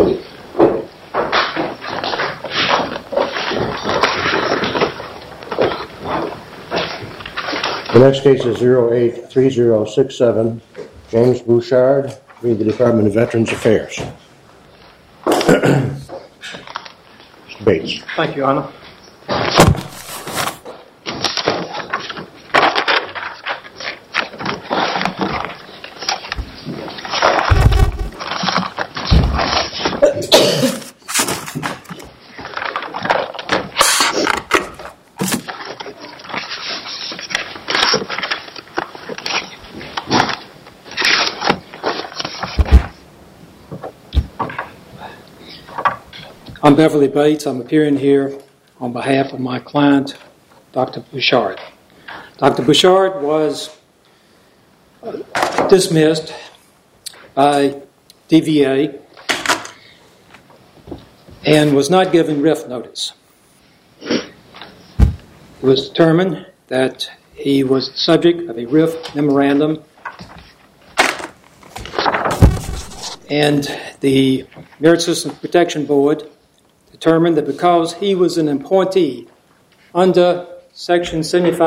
The next case is 083067, James Bouchard, the Department of Veterans Affairs. Mr. Bates. Thank you, Your Honor. I'm Beverly Bates. I'm appearing here on behalf of my client, Dr. Bouchard. Dr. Bouchard was dismissed by DVA and was not given RIF notice. It was determined that he was the subject of a RIF memorandum, and the Merit Systems Protection Board determined that because he was an appointee under Section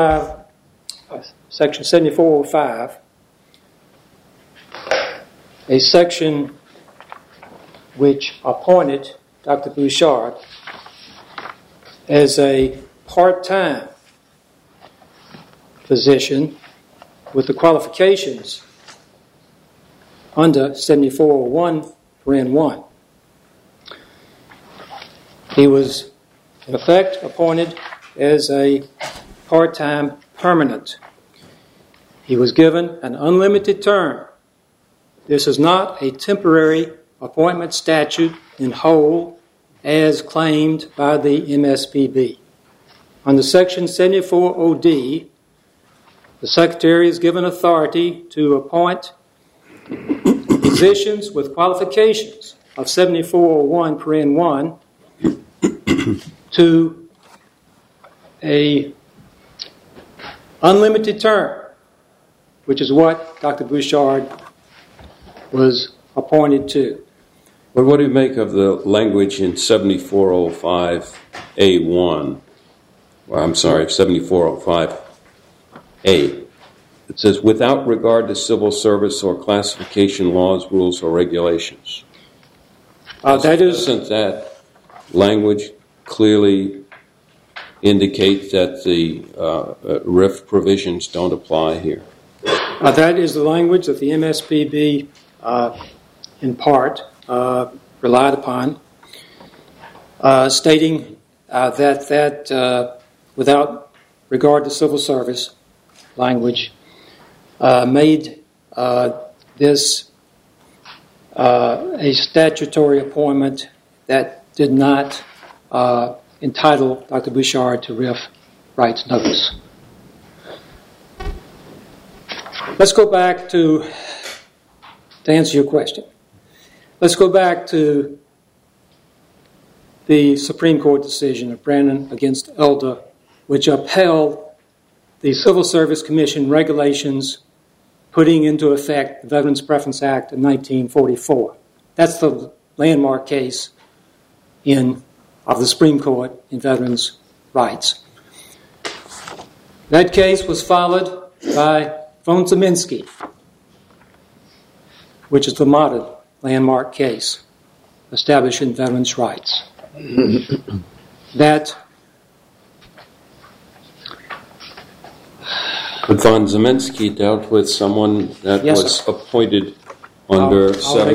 7405, a section which appointed Dr. Bouchard as a part-time physician with the qualifications under 7401(1). He was, in effect, appointed as a part-time permanent. He was given an unlimited term. This is not a temporary appointment statute in whole as claimed by the MSPB. Under Section 74OD, the Secretary is given authority to appoint physicians with qualifications of 7401(1) to a unlimited term, which is what Dr. Bouchard was appointed to. But what do you make of the language in 7405A1? Well, I'm sorry, 7405A. It says, without regard to civil service or classification laws, rules, or regulations. Doesn't that language clearly indicate that the RIF provisions don't apply here? That is the language that the MSPB, in part, relied upon, stating that without regard to civil service language, made this a statutory appointment that did not entitle Dr. Bouchard to RIF rights notice. Let's go back to answer your question. Let's go back to the Supreme Court decision of Brandon against Elder, which upheld the Civil Service Commission regulations putting into effect the Veterans Preference Act of 1944. That's the landmark case of the Supreme Court in veterans' rights. That case was followed by von Zeminski, which is the modern landmark case establishing veterans' rights. But von Zeminski dealt with someone that was appointed under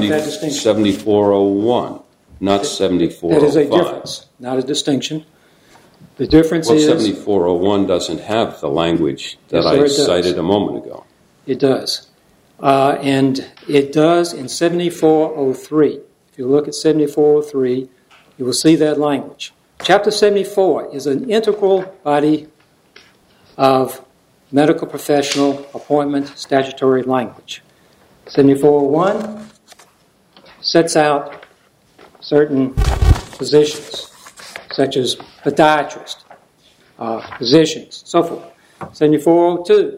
7401, not 7405. That is a difference, not a distinction. The difference is... 7401 doesn't have the language that I cited a moment ago. It does. And it does in 7403. If you look at 7403, you will see that language. Chapter 74 is an integral body of medical professional appointment statutory language. 7401 sets out certain positions, such as podiatrist, physicians, so forth. 7402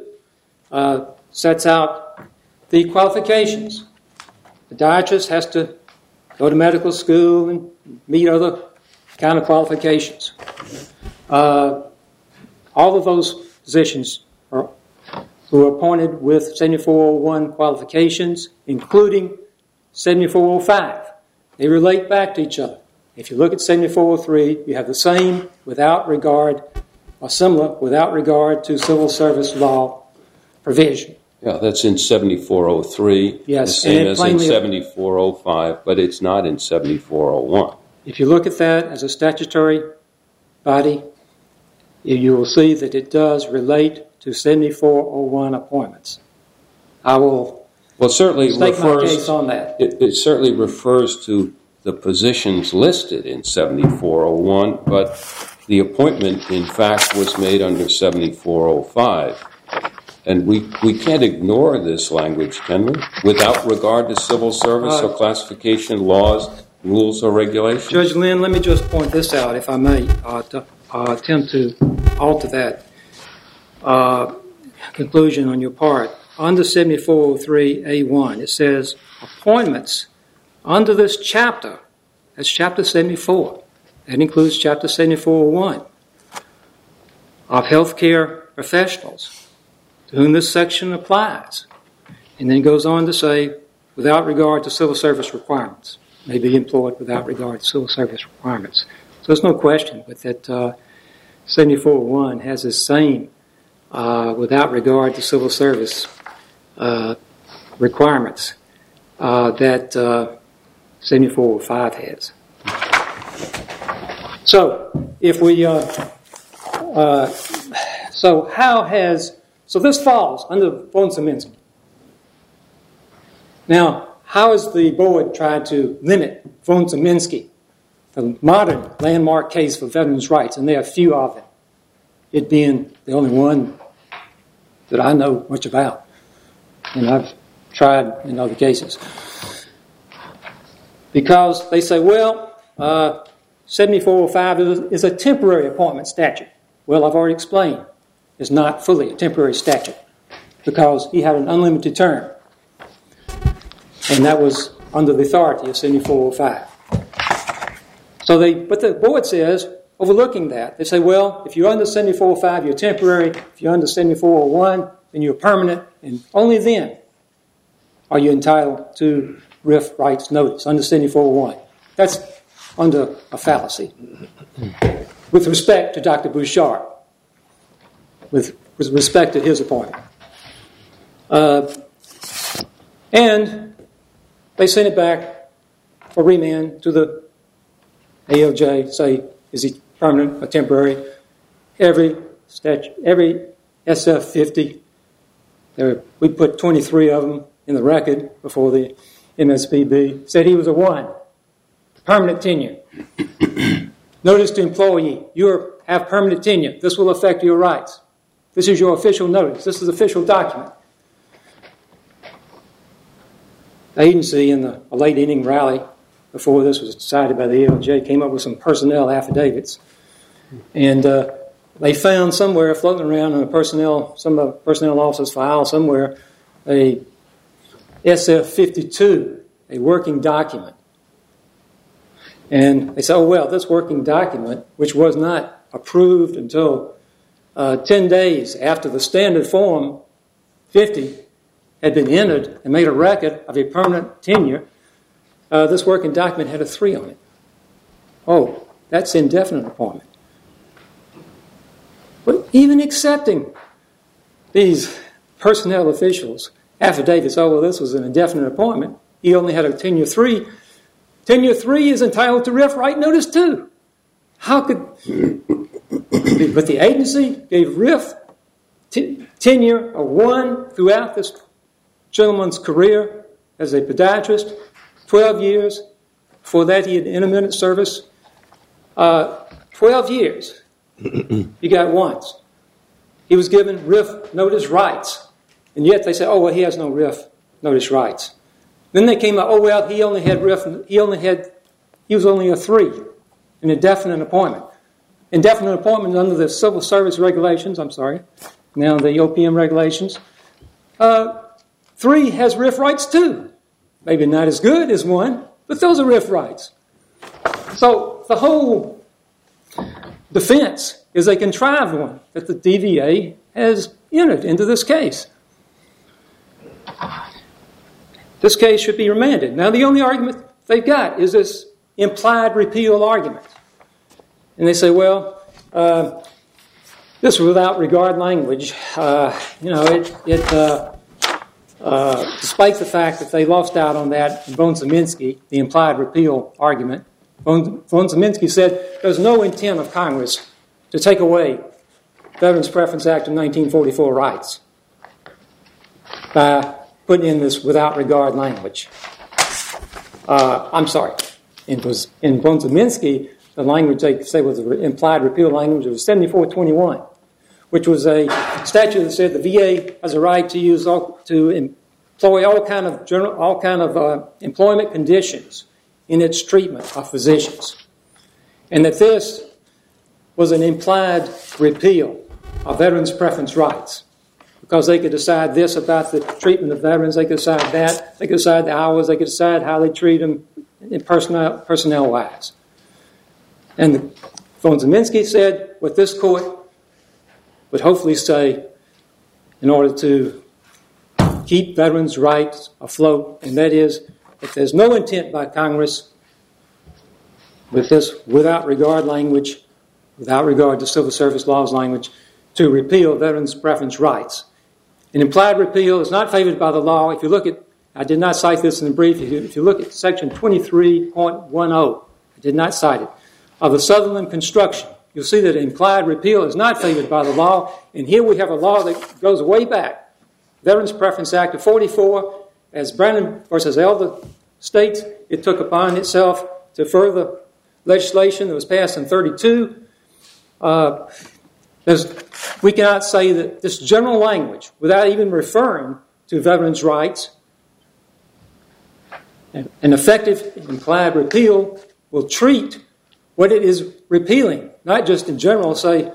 sets out the qualifications. The podiatrist has to go to medical school and meet other kind of qualifications. All of those positions were appointed with 7401 qualifications, including 7405. They relate back to each other. If you look at 7403, you have the same without regard, or similar without regard to civil service law provision. Yeah, that's in 7403. Yes, the same as in plainly 7405, but it's not in 7401. If you look at that as a statutory body, you will see that it does relate to 7401 appointments. I will certainly stake my case on that. It certainly refers to the positions listed in 7401, but the appointment, in fact, was made under 7405. And we can't ignore this language, can we? Without regard to civil service or classification laws, rules, or regulations? Judge Lynn, let me just point this out, if I may, attempt to alter that conclusion on your part. Under 7403A1, it says appointments under this chapter, that's chapter 74, that includes chapter 7401, of healthcare professionals to whom this section applies. And then it goes on to say, without regard to civil service requirements, may be employed without regard to civil service requirements. So there's no question but that 7401 has the same without regard to civil service requirements that 7405 has. So if we, so this falls under von Szymanski. Now, how has the board tried to limit von Szymanski, the modern landmark case for veterans' rights, and there are few of them, it being the only one that I know much about, and I've tried in other cases. Because they say, well, 7405 is a temporary appointment statute. Well, I've already explained, it's not fully a temporary statute because he had an unlimited term. And that was under the authority of 7405. But the board says, overlooking that, they say, well, if you're under 7405, you're temporary. If you're under 7401, then you're permanent. And only then are you entitled to RIF rights notice under 7401. That's under a fallacy. With respect to Dr. Bouchard, with respect to his appointment. And they sent it back for remand to the ALJ, say, is he permanent or temporary? Every SF50, we put 23 of them in the record before the MSPB, said he was a 1. Permanent tenure. Notice to employee, you have permanent tenure. This will affect your rights. This is your official notice. This is official document. The agency in a late inning rally before this was decided by the ALJ came up with some personnel affidavits. And they found somewhere floating around in some personnel officer's file somewhere a SF52, a working document. And they said, oh, well, this working document, which was not approved until 10 days after the standard form 50 had been entered and made a record of a permanent tenure, this working document had a 3 on it. Oh, that's indefinite appointment. But even accepting these personnel officials' affidavits, oh, well, this was an indefinite appointment, he only had a tenure 3. Tenure 3 is entitled to RIF right notice too. How could... But the agency gave RIF tenure of 1 throughout this gentleman's career as a podiatrist, 12 years. Before that, he had intermittent service. 12 years. He got once. He was given RIF notice rights. And yet they said, oh, well, he has no RIF notice rights. Then they came out, oh, well, he was only a 3, an indefinite appointment. Indefinite appointment under the civil service regulations, now the OPM regulations. 3 has RIF rights too. Maybe not as good as 1, But those are RIF rights. So the whole defense is a contrived one that the DVA has entered into this case. This case should be remanded. Now, the only argument they've got is this implied repeal argument. And they say, well, this without regard language, despite the fact that they lost out on that in von Zeminski, the implied repeal argument, von Zeminski said there's no intent of Congress to take away Veterans Preference Act of 1944 rights by putting in this without regard language. I'm sorry. In von Zeminski, the language they say was the implied repeal language was 7421, which was a statute that said the VA has a right to employ all kind of employment conditions in its treatment of physicians, and that this was an implied repeal of veterans' preference rights because they could decide this about the treatment of veterans, they could decide that, they could decide the hours, they could decide how they treat them in personnel-wise. And von Zeminski said what this court would hopefully say in order to keep veterans' rights afloat, and that is, if there's no intent by Congress with this without regard language, without regard to civil service laws language, to repeal veterans' preference rights. An implied repeal is not favored by the law. If you look at, I did not cite this in the brief, if you look at section 23.10, I did not cite it, of the Sutherland Construction, you'll see that implied repeal is not favored by the law, and here we have a law that goes way back. Veterans Preference Act of 44, as Brandon versus Elder states, it took upon itself to further legislation that was passed in 32. We cannot say that this general language, without even referring to veterans' rights, an effective implied repeal will treat what it is repealing, not just in general say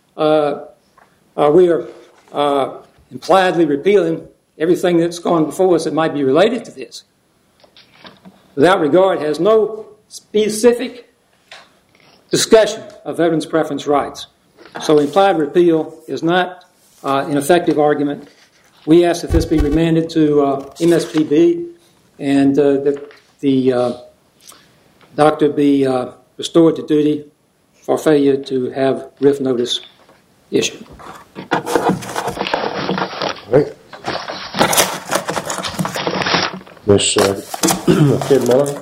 we are impliedly repealing everything that's gone before us that might be related to this. Without regard has no specific discussion of veterans' preference rights. So implied repeal is not an effective argument. We ask that this be remanded to MSPB and that the doctor be restored to duty for failure to have RIF notice issued. All right. Ms. Kidd-Miller.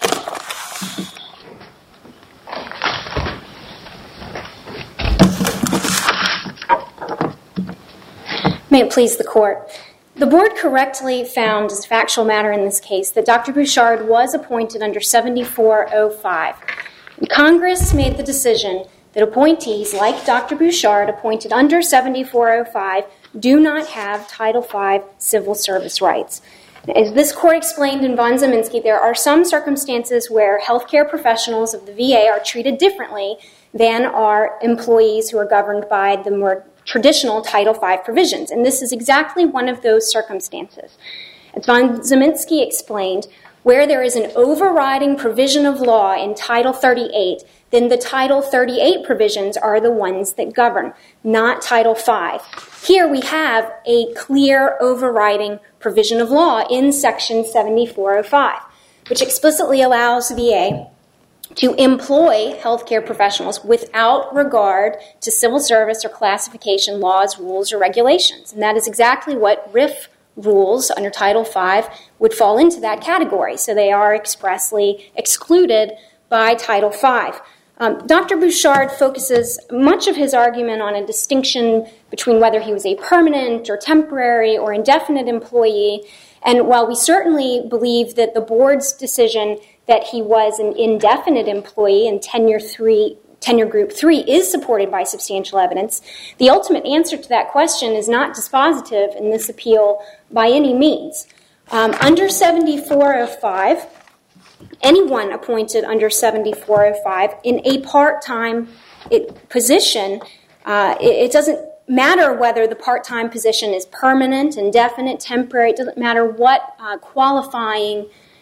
May it please the court. The board correctly found as a factual matter in this case that Dr. Bouchard was appointed under 7405. Congress made the decision that appointees like Dr. Bouchard appointed under 7405 do not have Title V civil service rights. As this court explained in von Zeminski, there are some circumstances where healthcare professionals of the VA are treated differently than are employees who are governed by the more traditional Title V provisions. And this is exactly one of those circumstances. As von Zeminski explained, where there is an overriding provision of law in Title 38, then the Title 38 provisions are the ones that govern, not Title V. Here we have a clear overriding provision of law in Section 7405, which explicitly allows VA to employ healthcare professionals without regard to civil service or classification laws, rules, or regulations. And that is exactly what RIF rules under Title V would fall into that category. So they are expressly excluded by Title V. Dr. Bouchard focuses much of his argument on a distinction between whether he was a permanent or temporary or indefinite employee. And while we certainly believe that the board's decision that he was an indefinite employee in tenure group 3 is supported by substantial evidence, the ultimate answer to that question is not dispositive in this appeal by any means. Under 7405, anyone appointed under 7405 in a part-time position, it doesn't matter whether the part-time position is permanent, indefinite, temporary. It doesn't matter what qualifying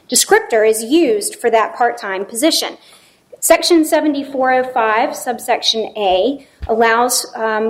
descriptor is used for that part-time position. Section 7405, subsection A, allows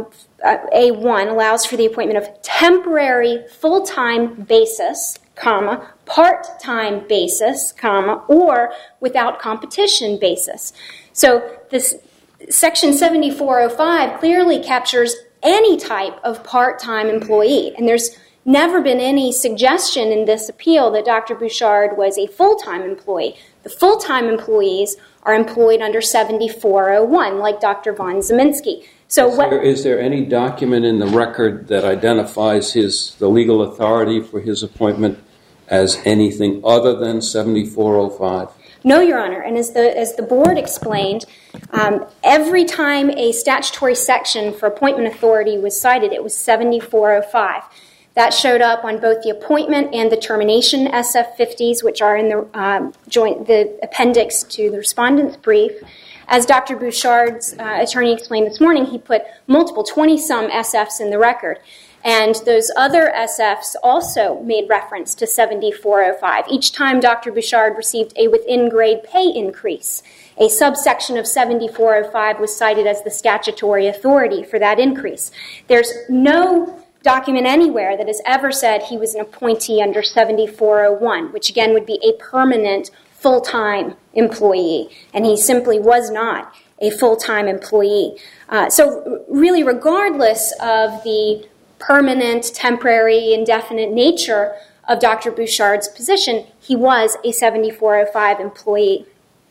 A1 allows for the appointment of temporary full-time basis, comma, part-time basis, comma, or without competition basis. So this Section 7405 clearly captures any type of part-time employee, and there's never been any suggestion in this appeal that Dr. Bouchard was a full-time employee. The full-time employees are employed under 7401, like Dr. von Zeminski. Is there any document in the record that identifies the legal authority for his appointment as anything other than 7405? No, Your Honor. And as the board explained, every time a statutory section for appointment authority was cited, it was 7405. That showed up on both the appointment and the termination SF50s, which are in the appendix to the respondent's brief. As Dr. Bouchard's attorney explained this morning, he put multiple 20-some SFs in the record. And those other SFs also made reference to 7405. Each time Dr. Bouchard received a within-grade pay increase, a subsection of 7405 was cited as the statutory authority for that increase. There's no document anywhere that has ever said he was an appointee under 7401, which again would be a permanent full-time employee, and he simply was not a full-time employee. So really, regardless of the permanent, temporary, indefinite nature of Dr. Bouchard's position, he was a 7405 employee.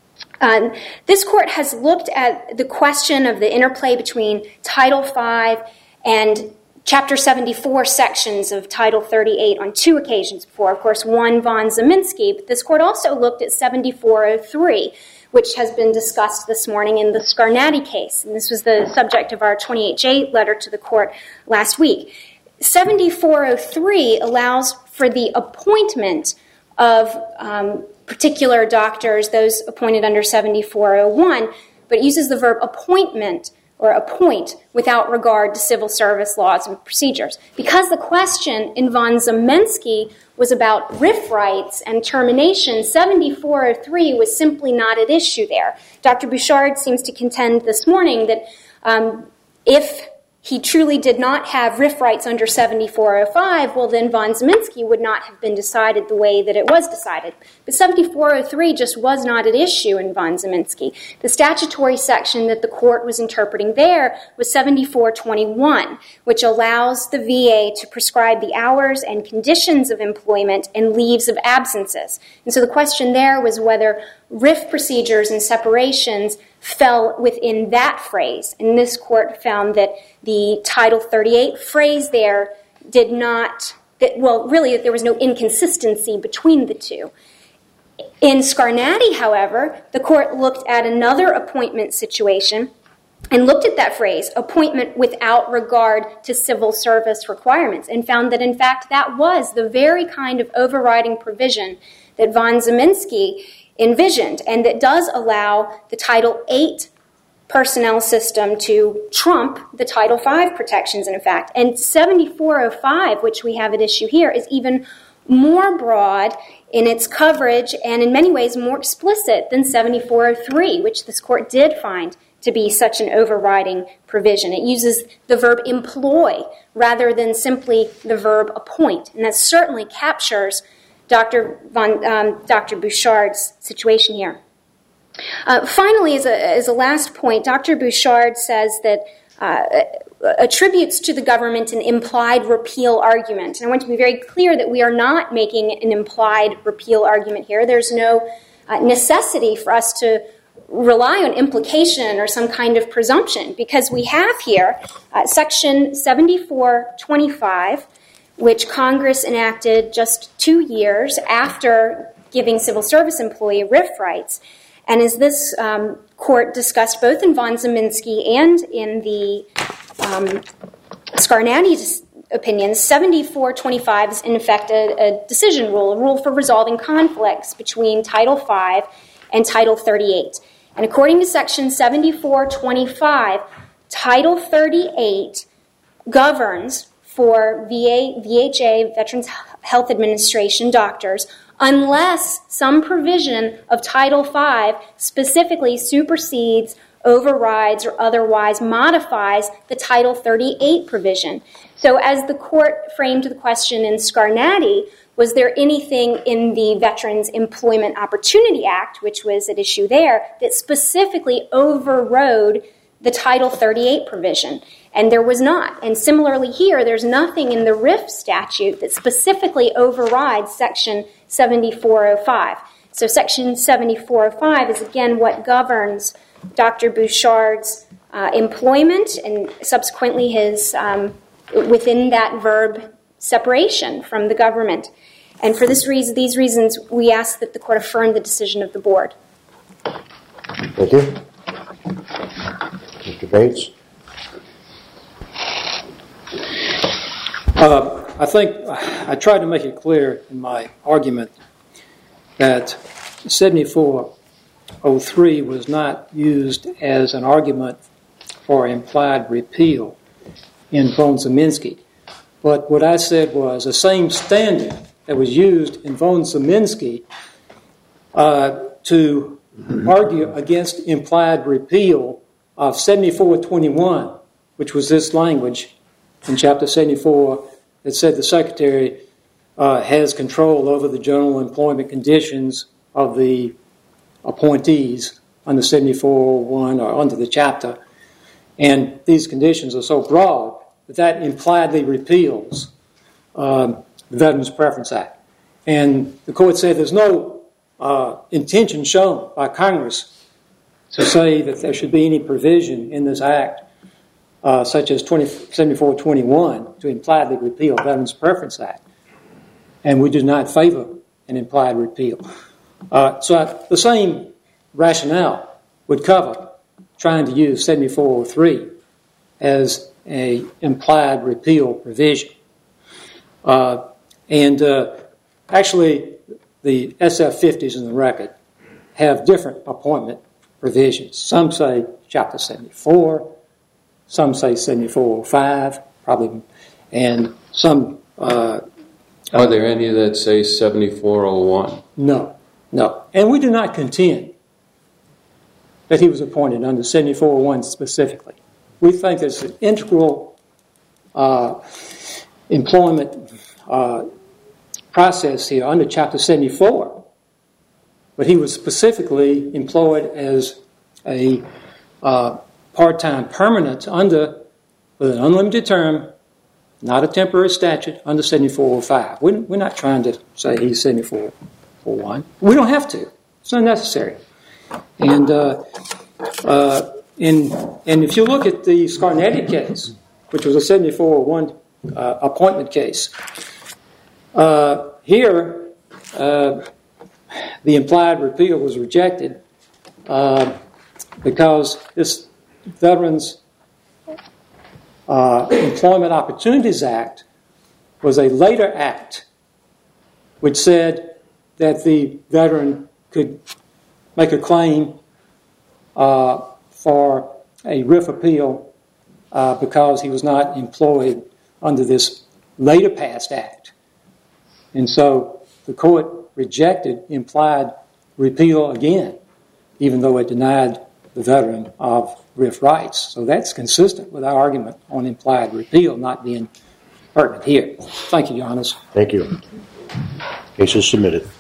This court has looked at the question of the interplay between Title V and Chapter 74 sections of Title 38 on two occasions before. Of course, one, von Zeminski, but this court also looked at 7403, which has been discussed this morning in the Scarnati case. And this was the subject of our 28J letter to the court last week. 7403 allows for the appointment of particular doctors, those appointed under 7401, but it uses the verb appointment or appoint without regard to civil service laws and procedures. Because the question in von Zeminski was about RIF rights and termination, 7403 was simply not at issue there. Dr. Bouchard seems to contend this morning that if he truly did not have RIF rights under 7405, well then von Zeminski would not have been decided the way that it was decided. But 7403 just was not at issue in von Zeminski. The statutory section that the court was interpreting there was 7421, which allows the VA to prescribe the hours and conditions of employment and leaves of absences. And so the question there was whether RIF procedures and separations fell within that phrase. And this court found that the Title 38 phrase there did not, really there was no inconsistency between the two. In Scarnati, however, the court looked at another appointment situation and looked at that phrase, appointment without regard to civil service requirements, and found that, in fact, that was the very kind of overriding provision that von Zeminski envisioned, and that does allow the Title VIII personnel system to trump the Title V protections, in effect. And 7405, which we have at issue here, is even more broad in its coverage and in many ways more explicit than 7403, which this court did find to be such an overriding provision. It uses the verb employ rather than simply the verb appoint, and that certainly captures Dr. Bouchard's situation here. Finally, as a last point, Dr. Bouchard says that attributes to the government an implied repeal argument. And I want to be very clear that we are not making an implied repeal argument here. There's no necessity for us to rely on implication or some kind of presumption, because we have here Section 7425, which Congress enacted just 2 years after giving civil service employee RIF rights. And as this court discussed both in von Zeminski and in the Scarnati opinions, 7425 is in effect a decision rule, a rule for resolving conflicts between Title V and Title 38. And according to Section 7425, Title 38 governs for VHA, Veterans Health Administration doctors, unless some provision of Title V specifically supersedes, overrides, or otherwise modifies the Title 38 provision. So as the court framed the question in Scarnati, was there anything in the Veterans Employment Opportunity Act, which was at issue there, that specifically overrode the Title 38 provision? And there was not. And similarly here, there's nothing in the RIF statute that specifically overrides Section 7405. So Section 7405 is, again, what governs Dr. Bouchard's employment and subsequently his, within that verb, separation from the government. And for these reasons, we ask that the court affirm the decision of the board. Thank you. Mr. Bates? I think I tried to make it clear in my argument that 7403 was not used as an argument for implied repeal in von Zeminski. But what I said was the same standard that was used in von Zeminski to argue against implied repeal of 7421, which was this language in Chapter 74 that said the Secretary has control over the general employment conditions of the appointees under 7401 or under the chapter. And these conditions are so broad that impliedly repeals the Veterans Preference Act. And the court said there's no intention shown by Congress to say that there should be any provision in this act, such as 7421, to impliedly repeal the Veterans Preference Act. And we do not favor an implied repeal. So the same rationale would cover trying to use 7403 as an implied repeal provision. Actually, the SF50s in the record have different appointment provisions. Some say Chapter 74, some say 7405, probably, and some... Are there any that say 7401? No. And we do not contend that he was appointed under 7401 specifically. We think there's an integral employment process here under Chapter 74, but he was specifically employed as a part-time permanent with an unlimited term, not a temporary statute, under 7405. We're not trying to say he's 7401. We don't have to. It's unnecessary. And if you look at the Scarnati case, which was a 7401 appointment case, here the implied repeal was rejected because this Veterans Employment Opportunities Act was a later act which said that the veteran could make a claim for a RIF appeal because he was not employed under this later passed act. And so the court rejected implied repeal again, even though it denied the veteran of RIF rights. So that's consistent with our argument on implied repeal not being pertinent here. Thank you, Your Honors. Thank you. Case is submitted.